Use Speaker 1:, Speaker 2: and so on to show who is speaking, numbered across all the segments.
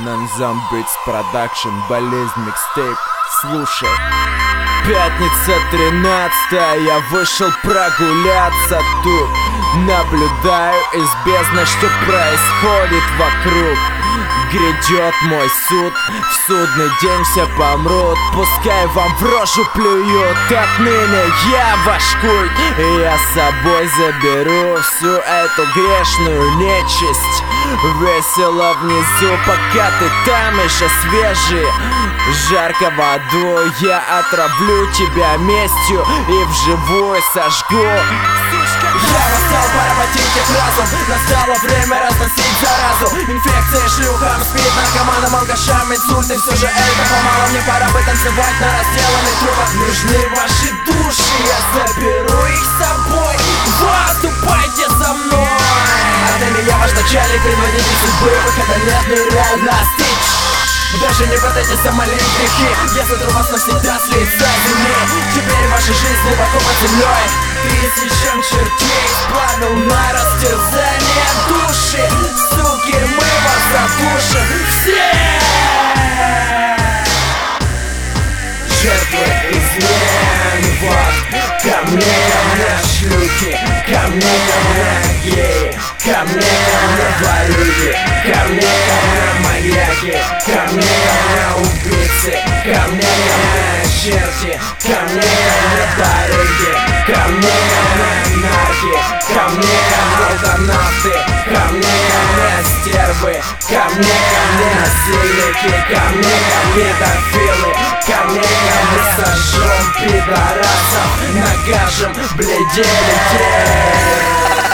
Speaker 1: Нанзам Битс Продакшн, болезнь микстейп. Слушай. Пятница 13, я вышел прогуляться тут. Наблюдаю из бездны, что происходит вокруг. Грядет мой суд, в судный день все помрут. Пускай вам в рожу плюют, отныне я ваш культ. И я с собой заберу всю эту грешную нечисть. Весело внизу, пока ты там еще свежий. Жарко в аду, я отравлю тебя местью и вживую сожгу. Я восстал, поработить их разум. Настало время разносить заразу. Инфекция шлюхам, спид, наркоманам, алкашам, инсульты. Все же это помало, мне пора бы танцевать на разделанных трубах. Нужны ваши души, я заберу их с собой. Выступайте за мной. Отныне я ваш начальник, предводитель судьбы. Выхода нет, нереально стичь. Даже не пытайтесь замолить грехи. Я сотру вас навсегда с лица земли. Теперь ваша жизнь глубоко под землей. Тысячам чертей сплавил на растерзание души. Суки, мы вас задушим все. Жертвы измен, вот. Ко мне шлюхи, ко мне геи, ко мне ворюги, ко мне маньяки, ко мне убийцы, ко мне черти, ко мне барыги, ко мне нарки, ко мне алканавты, ко мне стервы, ко мне насильники, ко мне педофилы, ко мне мы сожжем пидорасов, накажем бледелей.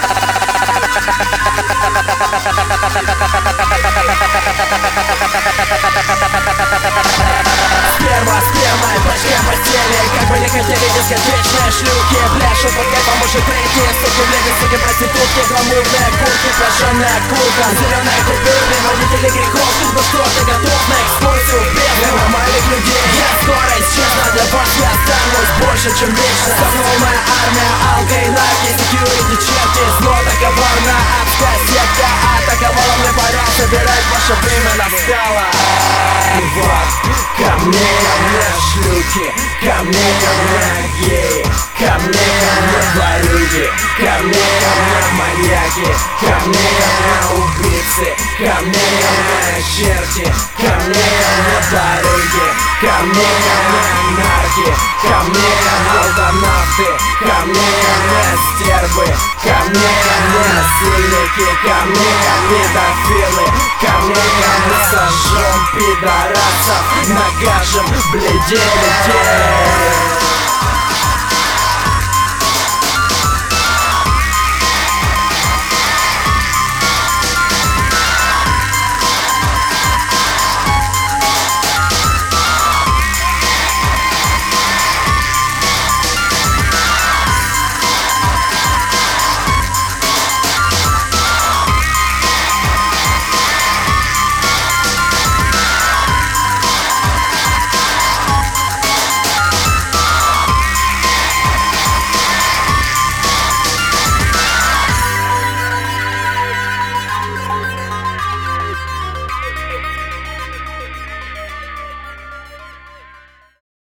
Speaker 1: Сперма и башка в постели. Как бы не хотели дискотечные шлюхи. Пляшут под кайфом уже третьи. Суки в леве, суки проститутки. Гламурные куртки, прожженная курка. Зеленая купюра, водители грехов. Ну что, ты готов на экскурсию в бездну нормальных людей? Я скоро исчезну, а для вас я останусь больше, чем вечно. Со мной моя армия, алка и нарки, секьюрити, черти. Зло такова на адская секта. Атаковала, мне пора собирать, ваше время настало. Вот, ко мне шлюхи, ко мне геи, ко мне ворюги, ко мне маньяки, ко мне убийцы, ко мне черти, ко мне барыги, ко мне нарки, ко мне алканавты, ко мне стервы, ко мне насильники, ко мне педофилы, ко мне мы сожжем пидорасов, накажем бледелей.